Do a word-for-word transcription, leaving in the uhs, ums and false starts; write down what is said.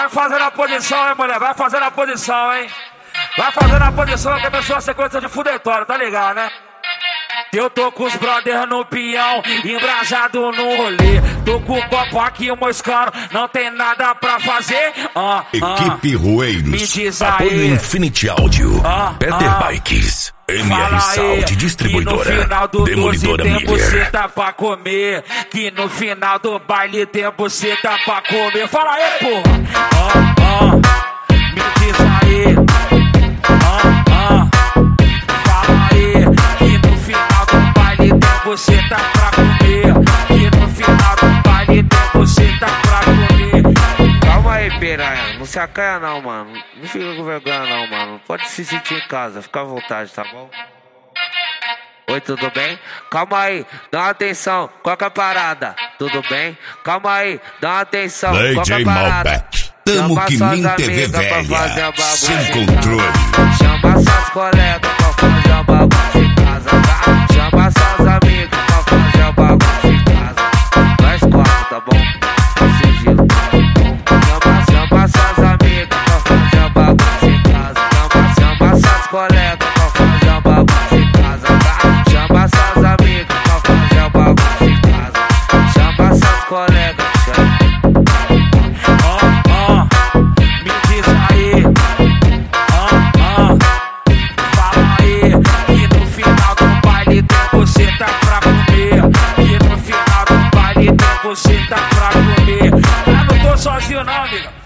Vai fazendo a posição, hein, mulher? Vai fazendo a posição, hein? Vai fazendo a posição que começou a sequência de fudetório, tá ligado, né? Eu tô com os brothers no peão, embrasado no rolê. Tô com o copo aqui moscando, não tem nada pra fazer. Ah, Equipe ah, Rueiros, apoio Infinity Audio, ah, Better ah, Bikes, M R Sound, distribuidora, que no final do Demolidora doze tem você Miller. tá pra comer. Que no final do baile tem você tá pra comer. Fala aí, porra. Ah, ah, me diz aí. Ah, ah, fala aí. Que no final do baile tem você tá pra comer. Que no final do baile tem você tá pra comer. Calma aí, piranha, não se acanha não, mano. Não fica com vergonha não, mano. Pode se sentir em casa, fica à vontade, tá bom? Oi, tudo bem? Calma aí, dá uma atenção, qual que é a parada? Tudo bem? Calma aí, dá uma atenção, qual que é a D J parada? Malbec, tamo Chama que suas nem T V amigas pra fazer velha, a bagunça sem em controle. casa. Chama suas colegas pra fazer a bagunça em casa, tá? Chama suas amigas pra fazer a bagunça em casa. Nós quatro, tá bom? Sigilo. Chama, chama suas amigas pra fazer a bagunça em casa. Chama, chama suas colegas pra fazer a bagunça em casa, tá? Chama suas amigas pra fazer a bagunça em casa. Chama suas colegas, chama. Ah, ah, me diz aí. Ah, ah, fala aí. Que no final do baile tem você tá pra comer. Que no final do baile tem você tá pra comer. Eu não tô sozinho não, amiga.